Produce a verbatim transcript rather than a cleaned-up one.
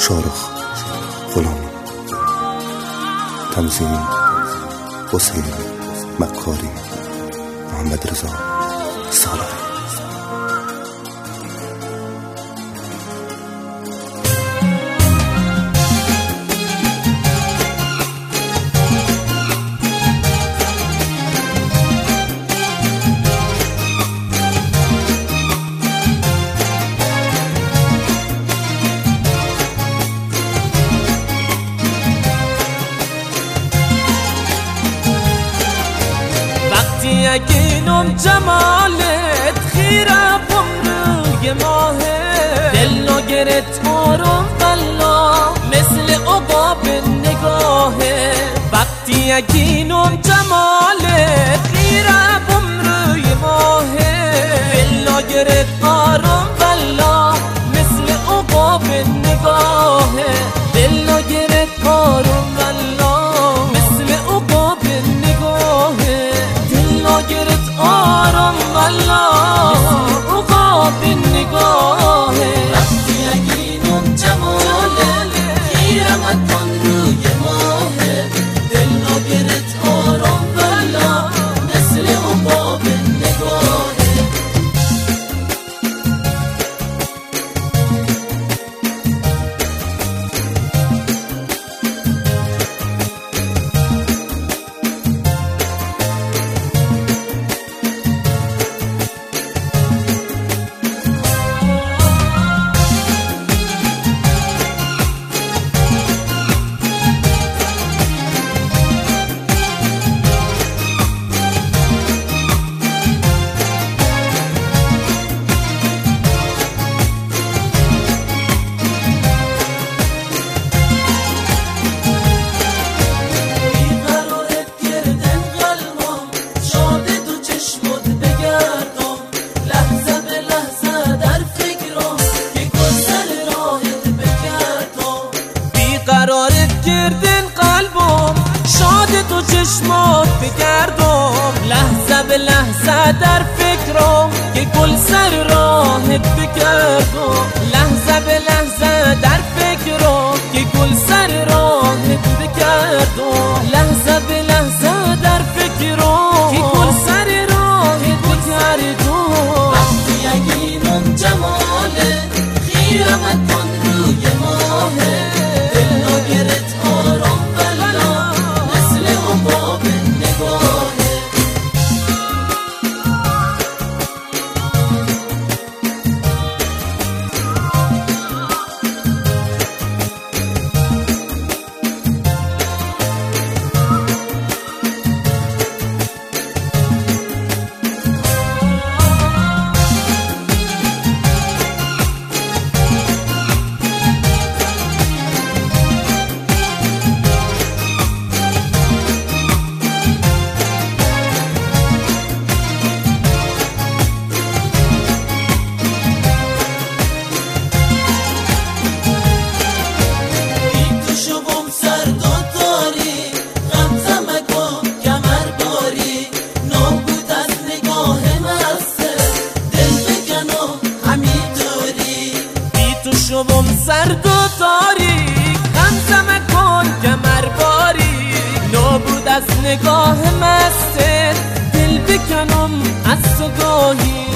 شارخ غلامی. تنظیم حسین مکاری، محمد رضا سالاری. یقینم جمالت خیره بم روی ماهه، دل نگرت آروم والله مثل عقاب نگاهه. وقتی یقینم جمالت خیره بم روی ماهه، دل نگرت آروم والله مثل عقاب نگاهه. دل نگرت آروم والله مثل عقاب نگاهه. گرت آرام والله عقاب نگاهه. وقتی یقینم جماله خیرمت کن روی ماهه، دل نگرت آرام والله مثل عقاب نگاهه. قرارت کردن قلبم شاد تو چشمات بگردم، لحظه به لحظه در فکرم که گل سر راهت بگردم. لحظه به لحظه در فکرم که گل سر راهت بگردم. لحظه به لحظه در فکرم که گل سر راهت بگردم. وقتی یقینم جماله خیرمت کن روی ماهه، گرت آرام والله مثل عقاب نگاهه. شبم سرد و تاریک، غمزه مکن کمر باریک. نابود از نگاه مستت، دل بکنم از تو گاهی.